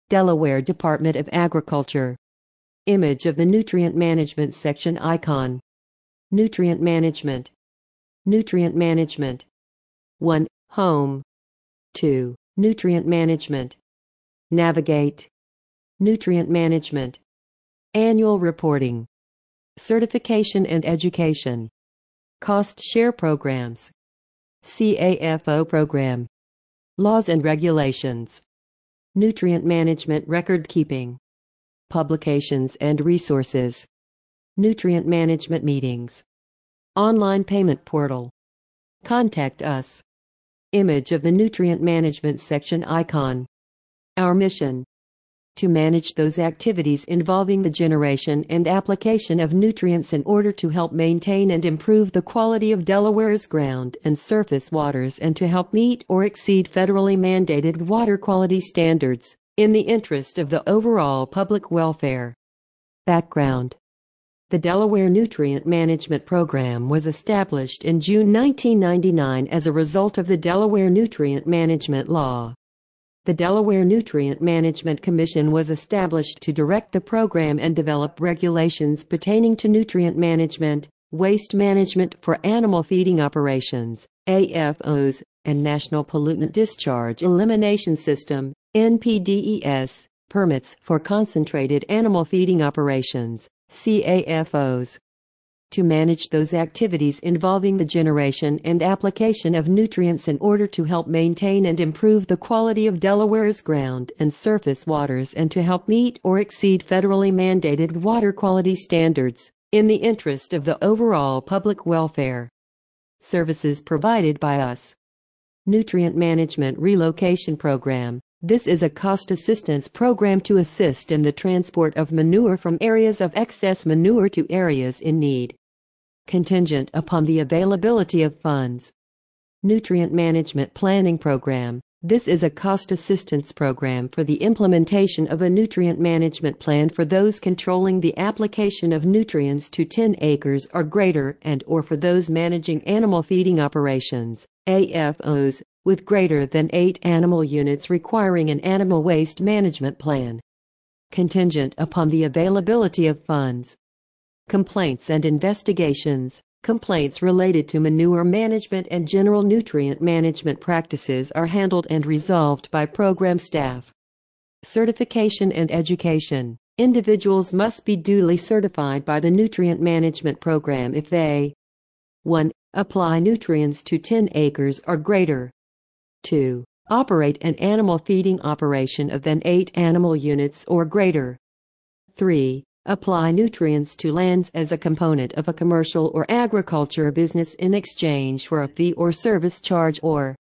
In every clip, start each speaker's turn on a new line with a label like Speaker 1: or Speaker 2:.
Speaker 1: Delaware Department of Agriculture. Image of the Nutrient Management section icon. Nutrient Management. Nutrient Management. 1. Home. 2. Nutrient Management. Navigate. Nutrient Management. Annual Reporting. Certification and Education. Cost Share Programs. CAFO Program. Laws and Regulations. Nutrient Management Record Keeping. Publications and Resources. Nutrient Management Meetings. Online Payment Portal. Contact us. Image of the Nutrient Management section icon. Our mission: to manage those activities involving the generation and application of nutrients in order to help maintain and improve the quality of Delaware's ground and surface waters, and to help meet or exceed federally mandated water quality standards, in the interest of the overall public welfare. Background: the Delaware Nutrient Management Program was established in June 1999 as a result of the Delaware Nutrient Management Law. The Delaware Nutrient Management Commission was established to direct the program and develop regulations pertaining to nutrient management, waste management for animal feeding operations, AFOs, and National Pollutant Discharge Elimination System, NPDES, permits for concentrated animal feeding operations, CAFOs. To manage those activities involving the generation and application of nutrients in order to help maintain and improve the quality of Delaware's ground and surface waters, and to help meet or exceed federally mandated water quality standards, in the interest of the overall public welfare. Services provided by us. Nutrient Management Relocation Program. This is a cost assistance program to assist in the transport of manure from areas of excess manure to areas in need. Contingent upon the availability of funds. Nutrient Management Planning Program. This is a cost assistance program for the implementation of a nutrient management plan for those controlling the application of nutrients to 10 acres or greater, and/or for those managing animal feeding operations, AFOs, with greater than 8 animal units requiring an animal waste management plan. Contingent upon the availability of funds. Complaints and investigations. Complaints related to manure management and general nutrient management practices are handled and resolved by program staff. Certification and education. Individuals must be duly certified by the Nutrient Management Program if they: 1. Apply nutrients to 10 acres or greater. 2. Operate an animal feeding operation of then 8 animal units or greater. 3. Apply nutrients to lands as a component of a commercial or agriculture business in exchange for a fee or service charge, or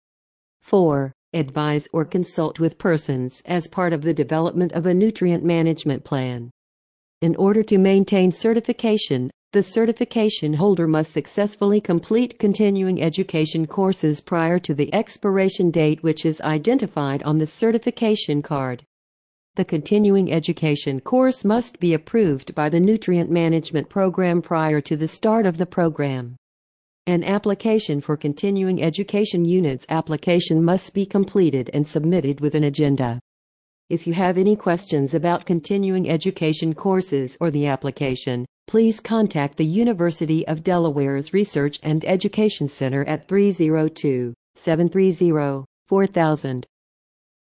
Speaker 1: 4. Advise or consult with persons as part of the development of a nutrient management plan. In order to maintain certification, the certification holder must successfully complete continuing education courses prior to the expiration date, which is identified on the certification card. The continuing education course must be approved by the Nutrient Management Program prior to the start of the program. An application for continuing education units application must be completed and submitted with an agenda. If you have any questions about continuing education courses or the application, please contact the University of Delaware's Research and Education Center at 302-730-4000.